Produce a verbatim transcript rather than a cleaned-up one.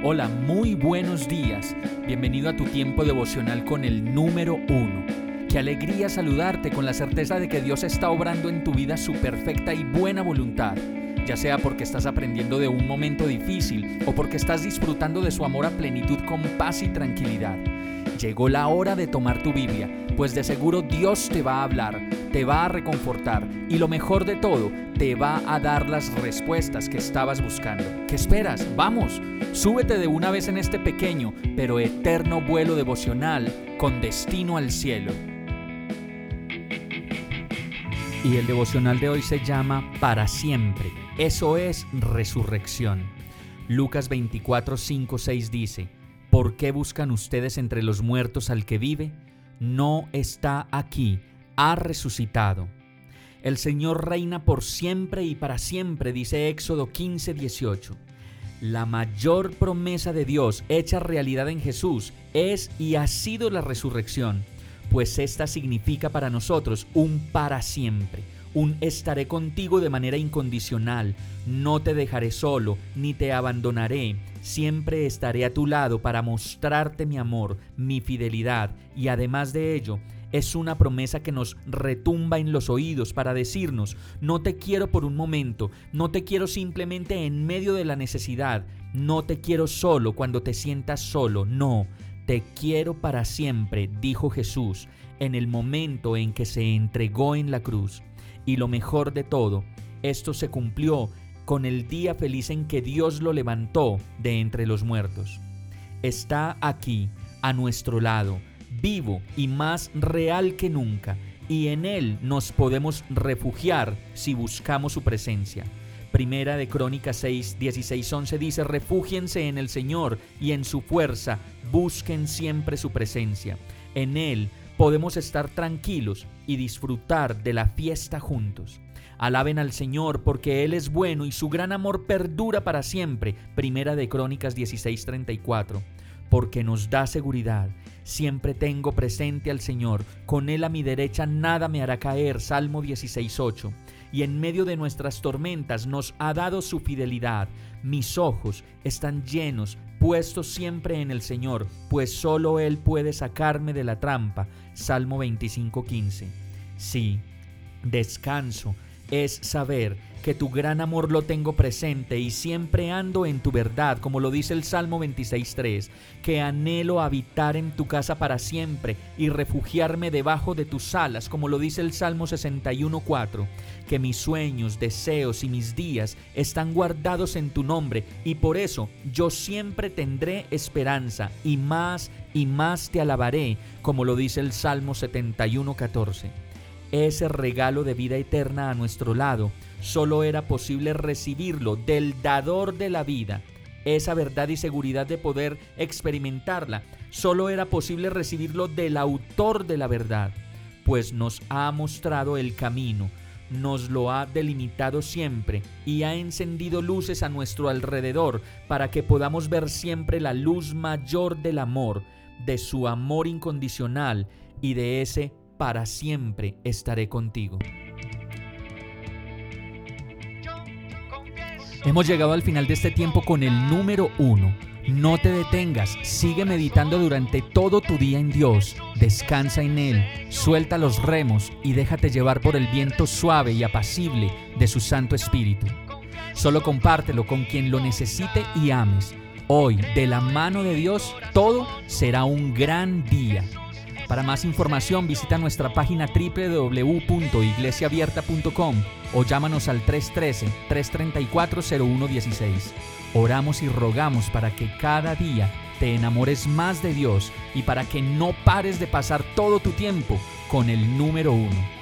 Hola, muy buenos días. Bienvenido a tu tiempo devocional con el número uno. Qué alegría saludarte con la certeza de que Dios está obrando en tu vida su perfecta y buena voluntad, ya sea porque estás aprendiendo de un momento difícil o porque estás disfrutando de su amor a plenitud con paz y tranquilidad. Llegó la hora de tomar tu Biblia, pues de seguro Dios te va a hablar, te va a reconfortar y lo mejor de todo, te va a dar las respuestas que estabas buscando. ¿Qué esperas? ¡Vamos! Súbete de una vez en este pequeño pero eterno vuelo devocional con destino al cielo. Y el devocional de hoy se llama Para Siempre. Eso es resurrección. Lucas veinticuatro, cinco, seis dice: ¿Por qué buscan ustedes entre los muertos al que vive? No está aquí, ha resucitado. El Señor reina por siempre y para siempre, dice Éxodo quince, dieciocho. La mayor promesa de Dios hecha realidad en Jesús es y ha sido la resurrección, pues esta significa para nosotros un para siempre, un estaré contigo de manera incondicional, no te dejaré solo, ni te abandonaré, siempre estaré a tu lado para mostrarte mi amor, mi fidelidad, y además de ello, es una promesa que nos retumba en los oídos para decirnos: no te quiero por un momento, no te quiero simplemente en medio de la necesidad, no te quiero solo cuando te sientas solo, no, te quiero para siempre, dijo Jesús en el momento en que se entregó en la cruz. Y lo mejor de todo, esto se cumplió con el día feliz en que Dios lo levantó de entre los muertos. Está aquí, a nuestro lado, vivo y más real que nunca, y en Él nos podemos refugiar si buscamos su presencia. Primera de Crónicas seis, dieciséis, once dice: refúgiense en el Señor y en su fuerza, busquen siempre su presencia. En Él podemos estar tranquilos y disfrutar de la fiesta juntos. Alaben al Señor porque Él es bueno y su gran amor perdura para siempre. Primera de Crónicas dieciséis, treinta y cuatro. Porque nos da seguridad. Siempre tengo presente al Señor, con Él a mi derecha nada me hará caer. Salmo dieciséis, ocho. Y en medio de nuestras tormentas nos ha dado su fidelidad. Mis ojos están llenos, puestos siempre en el Señor, pues solo Él puede sacarme de la trampa. Salmo veinticinco, quince. Sí, descanso es saber que tu gran amor lo tengo presente y siempre ando en tu verdad, como lo dice el Salmo veintiséis, tres, que anhelo habitar en tu casa para siempre y refugiarme debajo de tus alas, como lo dice el Salmo sesenta y uno, cuatro, que mis sueños, deseos y mis días están guardados en tu nombre y por eso yo siempre tendré esperanza y más y más te alabaré, como lo dice el Salmo setenta y uno, catorce. Ese regalo de vida eterna a nuestro lado, solo era posible recibirlo del dador de la vida. Esa verdad y seguridad de poder experimentarla, solo era posible recibirlo del autor de la verdad, pues nos ha mostrado el camino, nos lo ha delimitado siempre y ha encendido luces a nuestro alrededor para que podamos ver siempre la luz mayor del amor, de su amor incondicional y de ese para siempre estaré contigo. Hemos llegado al final de este tiempo con el número uno. No te detengas, sigue meditando durante todo tu día en Dios. Descansa en Él, suelta los remos y déjate llevar por el viento suave y apacible de su Santo Espíritu. Solo compártelo con quien lo necesite y ames. Hoy, de la mano de Dios, todo será un gran día. Para más información visita nuestra página doble u doble u doble u punto iglesia abierta punto com o llámanos al tres uno tres, tres tres cuatro, cero uno uno seis. Oramos y rogamos para que cada día te enamores más de Dios y para que no pares de pasar todo tu tiempo con el número uno.